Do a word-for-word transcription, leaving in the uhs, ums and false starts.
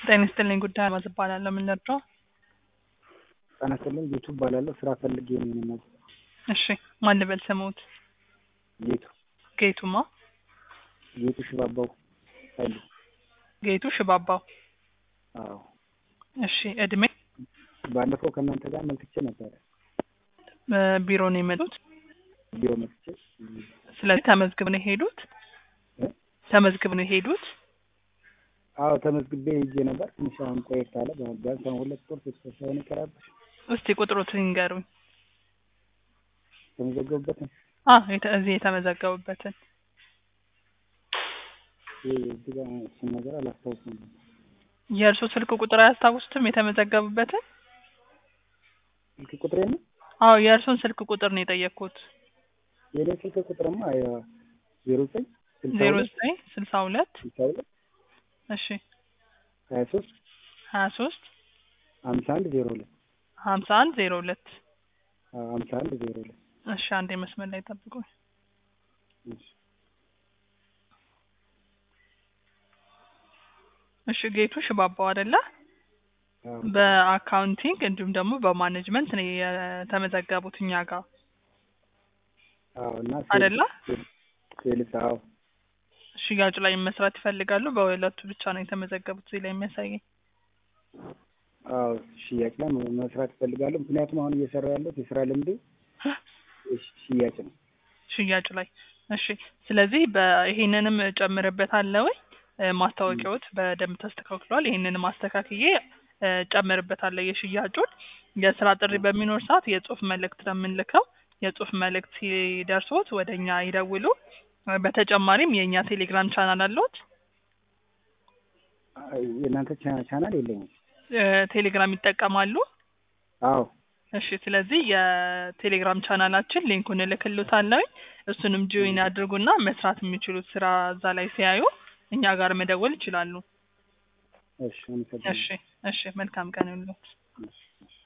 ጤና ይስጥልኝ ጉዳይ አልማዝ እባላለሁ። ምን ልርዳው? ጤና ይስጥልኝ ጌቱ እባላለሁ። ስራ ፈልጌ ነው የምመጣው። እሺ ማን ልበል ስሙት? ጌቱ ጌቱማ? ጌቱ ሽባባው ኃይሉ። ጌቱ ሽባባው። አዎ። እሺ እድሜ? ባለፈው ከእናንተ ጋር መልክቼ ነበረ። ቢሮ ነው የመጡት? ቢሮ መጥቼ። ስለዚህ ተመዝግብ ነው የሄዱት? ተመዝግብ ነው የሄዱት? አዎ ተመዝግቤ ሄጄ ነበር። ትንሽ አሁን ቆየት አለ። ቢያንስ አሁን ሁለት ወር ሶስት ወር ሳይሆን ይቀራል። እስቲ ቁጥሩን ይንገሩኝ። የተመዘገቡበትን? አዎ እዚህ የተመዘገቡበትን። እዚህ ጋር እሱን ነገር አላስታውስም። የእርሱ ስልክ ቁጥር አያስታውሱትም የተመዘገቡበትን? ስልክ ቁጥሬ ነው? አዎ የእርሱን ስልክ ቁጥር ነው የጠየቅኩት። የኔ ስልክ ቁጥርማ ዜሮ ዘጠኝ ዜሮ ዘጠኝ ስልሳ ሁለት ስልሳ ሁለት እሺ ሀያ ሶስት ሀያ ሶስት ሀምሳ አንድ ዜሮ ሁለት ሀምሳ አንድ ዜሮ ሁለት ሀምሳ አንድ ዜሮ ሁለት እሺ አንዴ መስመር ላይ ጠብቁኝ። እሺ ጌቱ ሽባባው አይደለ? በአካውንቲንግ እንዲሁም ደግሞ በማኔጅመንት ነው የተመዘገቡት እኛ ጋር። አዎ እና አይደለ? ሴልስ አዎ። ሽያጭ ላይ መስራት ይፈልጋሉ። በሁለቱ ብቻ ነው የተመዘገቡት እዚህ ላይ የሚያሳየኝ። አዎ ሽያጭ ላይ መስራት ይፈልጋሉ። ምክንያቱም አሁን እየሰራ ያለሁት የስራ ልምዴ ሽያጭ ነው። ሽያጭ ላይ እሺ። ስለዚህ በይሄንንም ጨምርበታለሁ ወይ ማስታወቂያዎት በደንብ ተስተካክሏል። ይሄንን ማስተካክዬ ጨምርበታለሁ የሽያጩን። የስራ ጥሪ በሚኖር ሰዓት የጽሁፍ መልእክት ነው የምንልከው። የጽሁፍ መልእክት ሲደርሶት ወደኛ ይደውሉ። በተጨማሪም የኛ ቴሌግራም ቻናል አለዎት? የእናንተ ቻናል የለኝም። ቴሌግራም ይጠቀማሉ? አዎ። እሺ ስለዚህ የቴሌግራም ቻናላችን ሊንኩን እልክልዎታለሁ። እሱንም ጆይን ያድርጉና መስራት የሚችሉት ስራ እዛ ላይ ሲያዩ እኛ ጋር መደወል ይችላሉ። እሺ እሺ እሺ መልካም ቀን ይሁንልዎት።